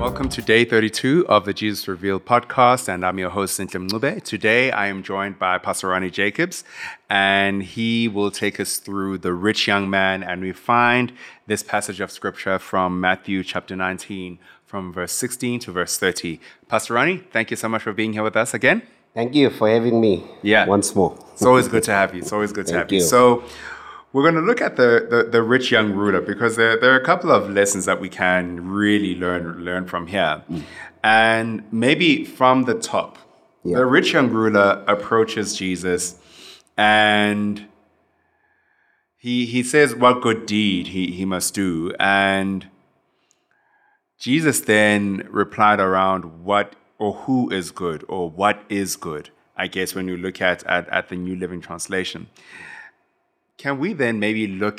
Welcome to day 32 of the Jesus Revealed podcast, and I'm your host, Cynthia Mnube. Today, I am joined by Pastor Ronnie Jacobs, and he will take us through the rich young man, and we find this passage of scripture from Matthew chapter 19, from verse 16 to verse 30. Pastor Ronnie, thank you so much for being here with us again. Thank you for having me once more. It's always good to have you. Thank you. So, we're going to look at the rich young ruler because there are a couple of lessons that we can really learn from here. And maybe from the top, the rich young ruler approaches Jesus and he says what good deed he must do. And Jesus then replied around what or who is good or what is good, I guess, when you look at the New Living Translation. Can we then maybe look,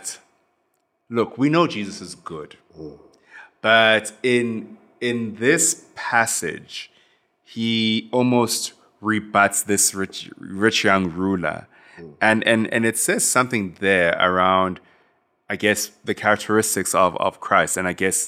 we know Jesus is good, but in this passage, he almost rebuts this rich young ruler. And it says something there around, I guess, the characteristics of Christ, and I guess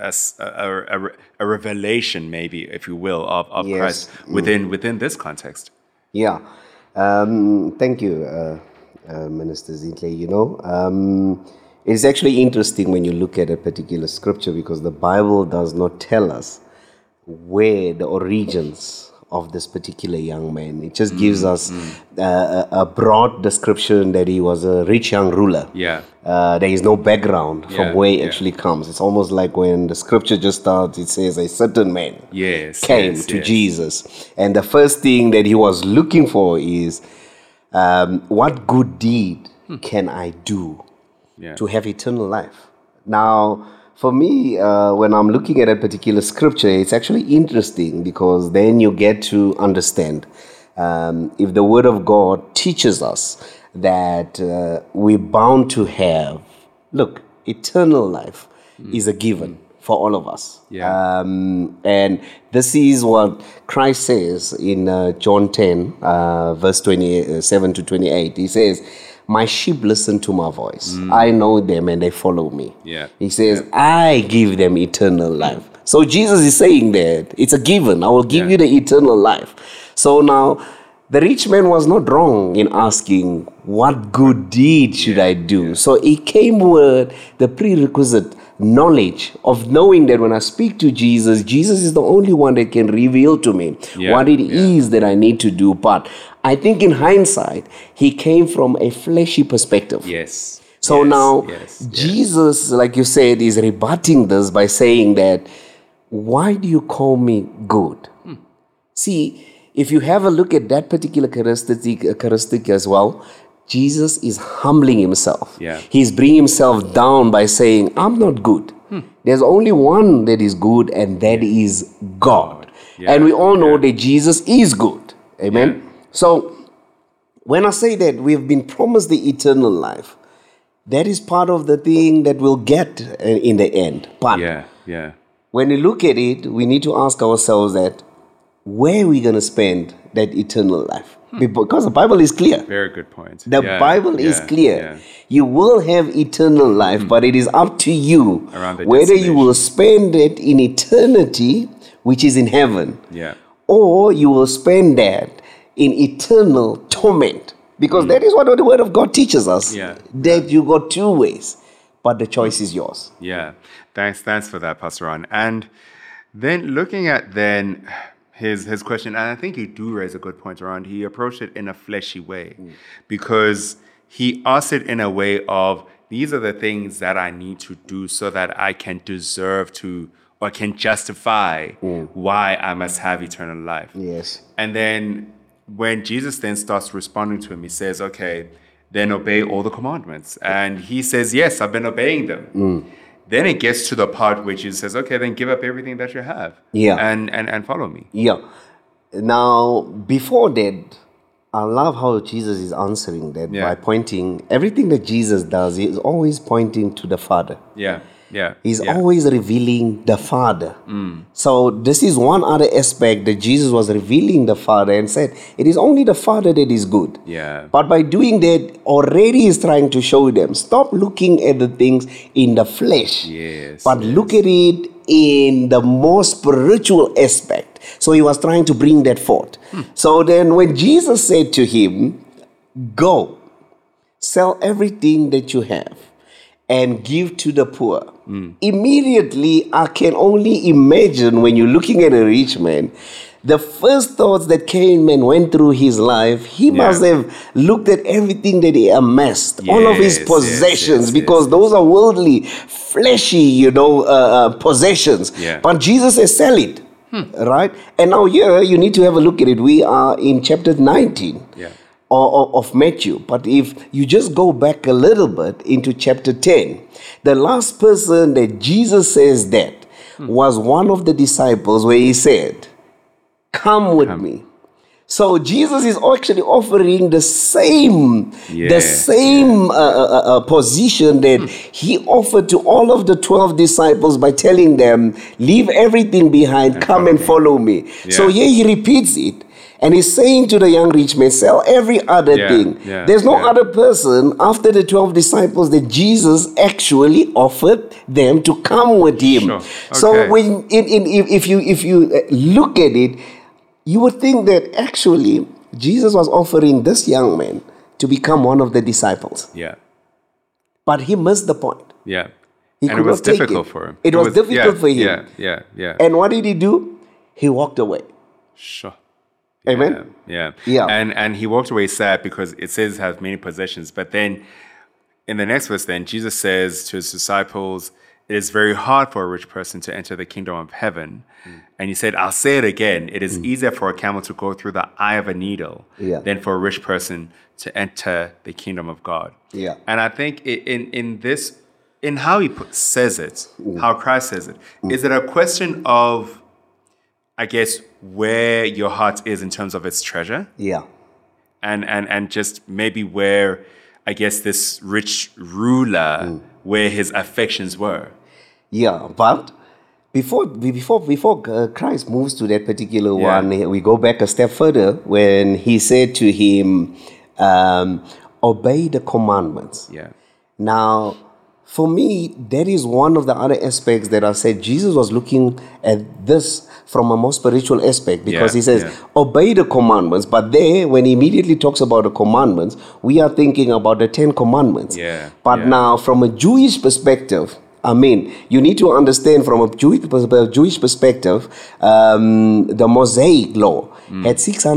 a revelation, maybe, if you will, of Christ within this context. Yeah. Thank you. Minister Zintle, it's actually interesting when you look at a particular scripture because the Bible does not tell us where the origins of this particular young man. It just gives us a broad description that he was a rich young ruler. There is no background from where he actually comes. It's almost like when the scripture just starts, it says a certain man came to Jesus. And the first thing that he was looking for is, what good deed can I do to have eternal life? Now, for me, when I'm looking at a particular scripture, it's actually interesting because then you get to understand if the Word of God teaches us that we're bound to have, eternal life is a given for all of us. And this is what Christ says in John 10, verse 27 to 28. He says, my sheep listen to my voice. I know them and they follow me. He says, I give them eternal life. So Jesus is saying that it's a given. I will give you the eternal life. So now, the rich man was not wrong in asking, what good deed should I do? So it came with the prerequisite knowledge of knowing that when I speak to Jesus, Jesus is the only one that can reveal to me what it is that I need to do. But I think in hindsight, he came from a fleshy perspective. So now, Jesus, like you said, is rebutting this by saying that, why do you call me good? See, if you have a look at that particular characteristic as well, Jesus is humbling himself. He's bringing himself down by saying, I'm not good. There's only one that is good, and that is God. And we all know that Jesus is good. Amen? So, when I say that we've been promised the eternal life, that is part of the thing that we'll get in the end. But when we look at it, we need to ask ourselves that, where are we going to spend that eternal life? Because the Bible is clear. Very good point. The Bible is clear. You will have eternal life, but it is up to you whether you will spend it in eternity, which is in heaven, or you will spend that in eternal torment. Because that is what the Word of God teaches us, that you got two ways, but the choice is yours. Thanks for that, Pastor Ron. And then looking at his question, and I think you do raise a good point around, he approached it in a fleshy way because he asked it in a way of, these are the things that I need to do so that I can deserve to, or can justify why I must have eternal life. And then when Jesus then starts responding to him, he says, okay, then obey all the commandments. And he says, yes, I've been obeying them. Then it gets to the part where Jesus says, okay, then give up everything that you have and follow me. Now, before that, I love how Jesus is answering that by pointing, everything that Jesus does is always pointing to the Father. Yeah. He's always revealing the Father. So this is one other aspect that Jesus was revealing the Father and said, it is only the Father that is good. Yeah. But by doing that, already he's trying to show them, stop looking at the things in the flesh. Yes. But look at it in the more spiritual aspect. So he was trying to bring that forth. So then when Jesus said to him, go, sell everything that you have and give to the poor. Immediately, I can only imagine when you're looking at a rich man, the first thoughts that came and went through his life, he must have looked at everything that he amassed, all of his possessions, because those are worldly, fleshy, possessions. Yeah. But Jesus says, sell it. Right? And now here, you need to have a look at it. We are in chapter 19. Of Matthew. But if you just go back a little bit into chapter 10, the last person that Jesus says that was one of the disciples, where he said, come with me. So Jesus is actually offering the same position that he offered to all of the 12 disciples by telling them, leave everything behind, come and follow me. So here he repeats it. And he's saying to the young rich man, sell every other thing. There's no other person after the 12 disciples that Jesus actually offered them to come with him. So when if you look at it, you would think that actually Jesus was offering this young man to become one of the disciples. But he missed the point. He and could it was not take difficult for him. It was difficult for him. And what did he do? He walked away. Amen. And he walked away sad because it says he has many possessions. But then in the next verse, then Jesus says to his disciples, it is very hard for a rich person to enter the kingdom of heaven. And he said, I'll say it again. It is easier for a camel to go through the eye of a needle than for a rich person to enter the kingdom of God. And I think in how he says it, how Christ says it, is it a question of, I guess, where your heart is in terms of its treasure? And just maybe where, I guess, this rich ruler, where his affections were. But before Christ moves to that particular one, we go back a step further when he said to him, obey the commandments. Now, for me, that is one of the other aspects that I said Jesus was looking at this from a more spiritual aspect, because he says, obey the commandments. But there, when he immediately talks about the commandments, we are thinking about the 10 commandments. But now, from a Jewish perspective, I mean, you need to understand from a Jewish perspective, the Mosaic law had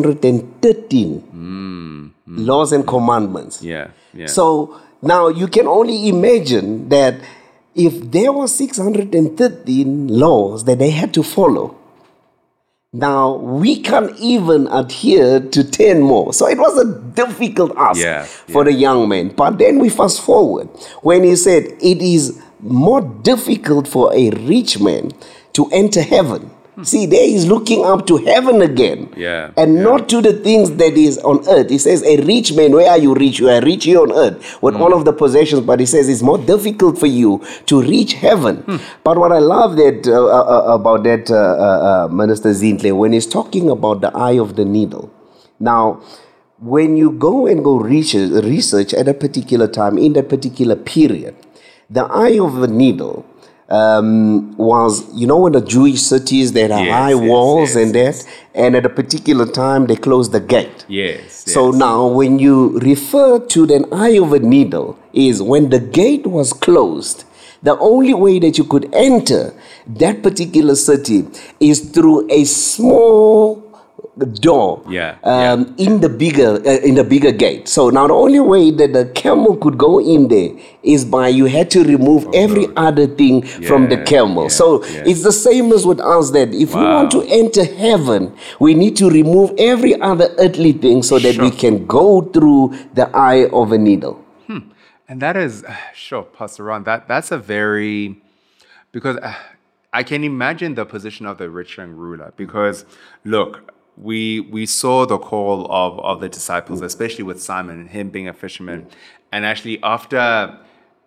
613 laws and commandments. So now you can only imagine that if there were 613 laws that they had to follow, now we can't even adhere to 10 more. So it was a difficult ask for the young man. But then we fast forward when he said it is more difficult for a rich man to enter heaven. See, there he's looking up to heaven again. And not to the things that is on earth. He says, a rich man, where are you rich? You are rich here on earth with all of the possessions. But he says it's more difficult for you to reach heaven. But what I love that about that, Minister Zintle, when he's talking about the eye of the needle. Now, when you go research at a particular time, in that particular period, the eye of a needle was, in the Jewish cities, there are high walls and at a particular time they close the gate. So now when you refer to the eye of a needle is when the gate was closed, the only way that you could enter that particular city is through a small door in the bigger gate. So now the only way that the camel could go in there is by you had to remove every other thing from the camel. So it's the same as with us, that if we want to enter heaven, we need to remove every other earthly thing so that we can go through the eye of a needle. And that is, Pastor Ron, that's a very, because I can imagine the position of the rich young ruler, because look, we saw the call of the disciples, especially with Simon and him being a fisherman. And actually after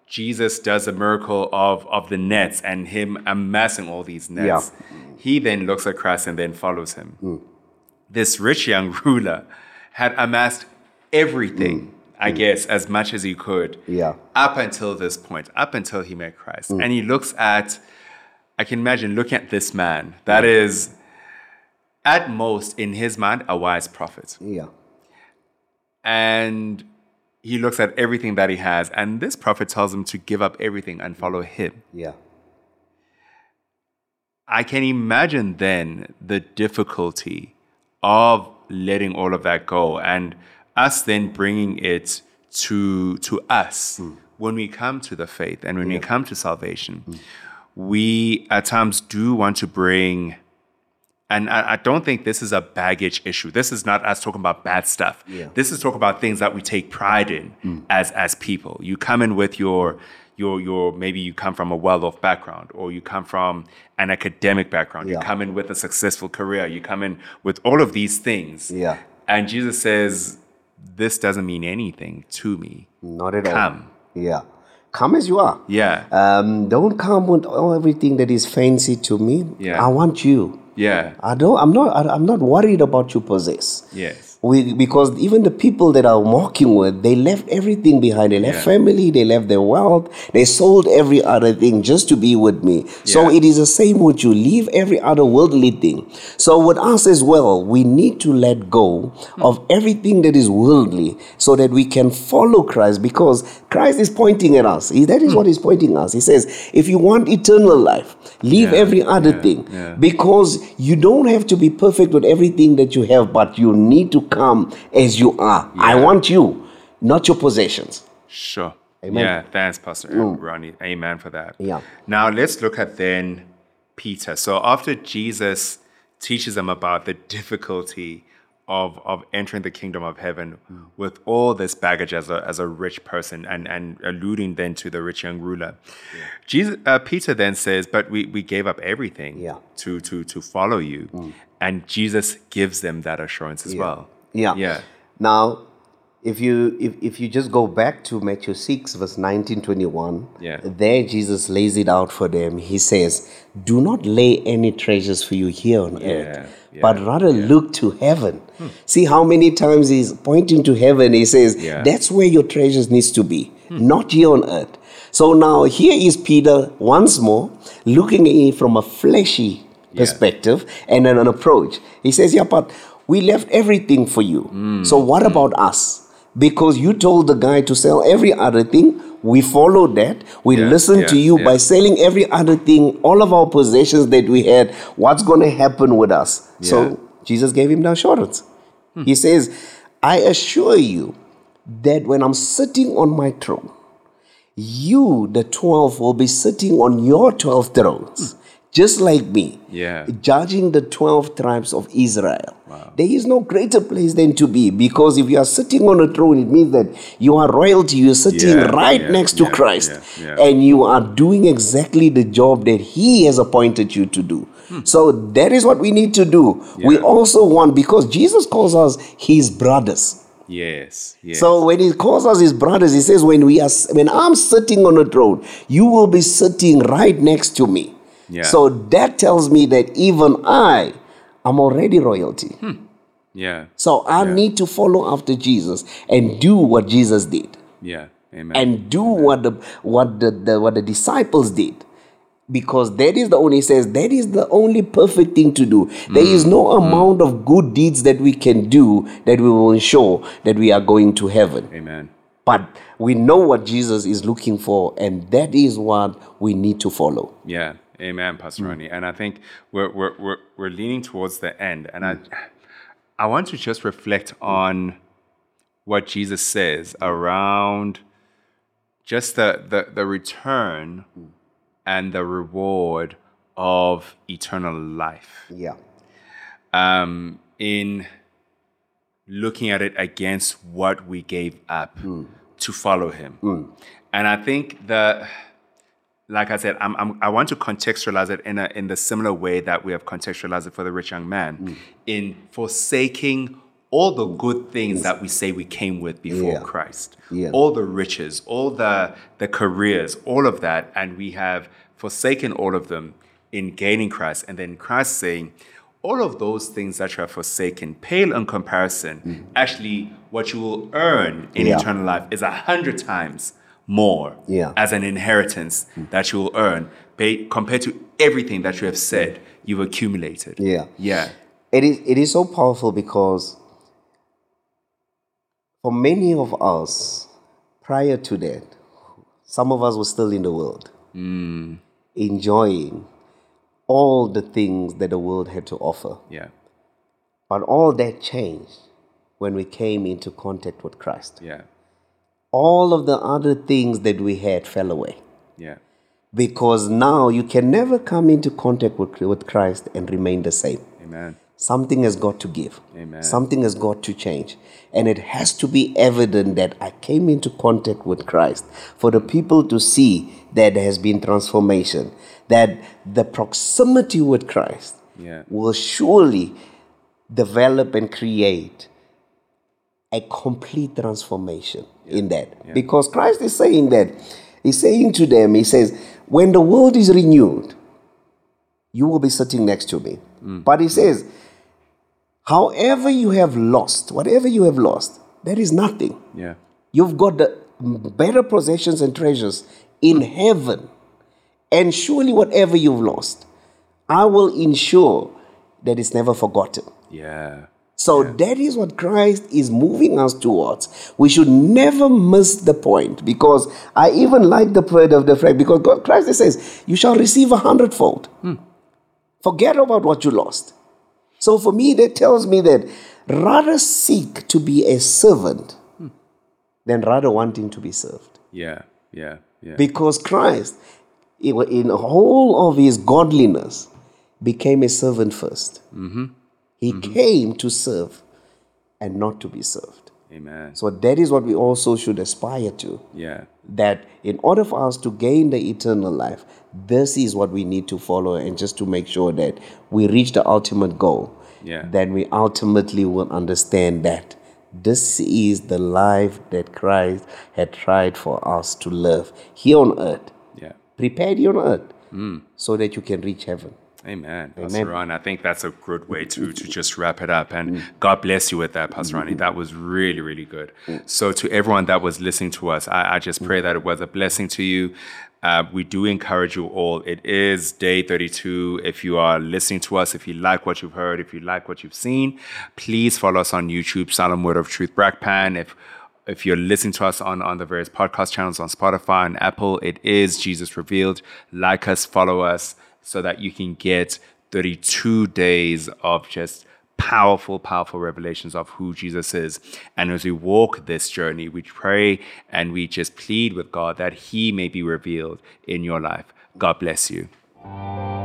Jesus does a miracle of the nets and him amassing all these nets. He then looks at Christ and then follows him. This rich young ruler had amassed everything, I guess, as much as he could up until this point, up until he met Christ. And he looks at, I can imagine looking at this man that is, at most, in his mind, a wise prophet. And he looks at everything that he has, and this prophet tells him to give up everything and follow him. I can imagine then the difficulty of letting all of that go, and us then bringing it to us when we come to the faith and when we come to salvation. We at times do want to bring, and I don't think this is a baggage issue. This is not us talking about bad stuff. This is talking about things that we take pride in as people. You come in with your maybe you come from a well-off background, or you come from an academic background. You come in with a successful career. You come in with all of these things. And Jesus says, this doesn't mean anything to me. Not at all. Come. Come as you are. Don't come with everything that is fancy to me. I want you. I'm not worried about you possess. Because even the people that I'm walking with, they left everything behind. They left family, they left their wealth, they sold every other thing just to be with me. So it is the same with you. Leave every other worldly thing. So with us as well, we need to let go of everything that is worldly so that we can follow Christ, because Christ is pointing at us. That is what he's pointing at us. He says, if you want eternal life, leave every other thing. Because you don't have to be perfect with everything that you have, but you need to come as you are. I want you, not your possessions. Sure. Amen. Yeah, thanks, Pastor Ronnie. Amen for that. Now let's look at then Peter. So after Jesus teaches him about the difficulty of entering the kingdom of heaven with all this baggage as a rich person, and alluding then to the rich young ruler, Peter then says, but we gave up everything to follow you. And Jesus gives them that assurance as well. Now, if you just go back to Matthew 6, verse 19-21, there Jesus lays it out for them. He says, do not lay any treasures for you here on earth, but rather look to heaven. See how many times he's pointing to heaven. He says, that's where your treasures needs to be, not here on earth. So now here is Peter once more looking at it from a fleshy perspective and an approach. He says, but we left everything for you. So what about us? Because you told the guy to sell every other thing. We followed that. We listened to you by selling every other thing, all of our possessions that we had. What's going to happen with us? So Jesus gave him the assurance. He says, I assure you that when I'm sitting on my throne, you, the 12, will be sitting on your 12 thrones. Just like me, judging the 12 tribes of Israel. There is no greater place than to be, because if you are sitting on a throne, it means that you are royalty. You're sitting next to Christ, and you are doing exactly the job that he has appointed you to do. So that is what we need to do. We also want, because Jesus calls us his brothers. So when he calls us his brothers, he says, when I'm sitting on a throne, you will be sitting right next to me. So that tells me that even I'm already royalty. So I need to follow after Jesus and do what Jesus did. Amen. And do what the disciples did. Because that is the only, he says, that is the only perfect thing to do. There is no amount of good deeds that we can do that we will ensure that we are going to heaven. Amen. But we know what Jesus is looking for, and that is what we need to follow. Amen, Pastor Ronnie. And I think we're leaning towards the end. And I want to just reflect on what Jesus says around just the return and the reward of eternal life. In looking at it against what we gave up to follow him. And I think that, like I said, I want to contextualize it in the similar way that we have contextualized it for the rich young man, in forsaking all the good things that we say we came with before Christ, Yeah. all the riches, all the careers, all of that, and we have forsaken all of them in gaining Christ. And then Christ saying, all of those things that you have forsaken pale in comparison. Actually, what you will earn in eternal life is 100 times more as an inheritance that you will earn compared to everything that you have said you've accumulated. Yeah. It is so powerful because for many of us, prior to that, some of us were still in the world, enjoying all the things that the world had to offer. Yeah. But all that changed when we came into contact with Christ. Yeah. All of the other things that we had fell away. Yeah. Because now you can never come into contact with Christ and remain the same. Amen. Something has got to give. Amen. Something has got to change. And it has to be evident that I came into contact with Christ for the people to see that there has been transformation, that the proximity with Christ will surely develop and create a complete transformation in that. Yeah. Because Christ is saying that. He's saying to them, he says, when the world is renewed, you will be sitting next to me. But he says, however you have lost, whatever you have lost, that is nothing. Yeah. You've got the better possessions and treasures in heaven. And surely whatever you've lost, I will ensure that it's never forgotten. Yeah. So that is what Christ is moving us towards. We should never miss the point, because I even like the prayer of the fact, because Christ says, you shall receive 100-fold. Forget about what you lost. So for me, that tells me that rather seek to be a servant than rather wanting to be served. Yeah. Because Christ, in all of his godliness, became a servant first. He came to serve and not to be served. Amen. So that is what we also should aspire to. Yeah. That in order for us to gain the eternal life, this is what we need to follow, and just to make sure that we reach the ultimate goal. Then we ultimately will understand that this is the life that Christ had tried for us to live here on earth. Prepared here on earth so that you can reach heaven. Amen. Pastor Ron, I think that's a good way to just wrap it up. And God bless you with that, Pastor Ronnie. That was really, really good. So to everyone that was listening to us, I just pray that it was a blessing to you. We do encourage you all. It is day 32. If you are listening to us, if you like what you've heard, if you like what you've seen, please follow us on YouTube, Solemn Word of Truth Brakpan. If you're listening to us on the various podcast channels on Spotify and Apple, it is Jesus Revealed. Like us, follow us, so that you can get 32 days of just powerful, powerful revelations of who Jesus is. And as we walk this journey, we pray and we just plead with God that he may be revealed in your life. God bless you.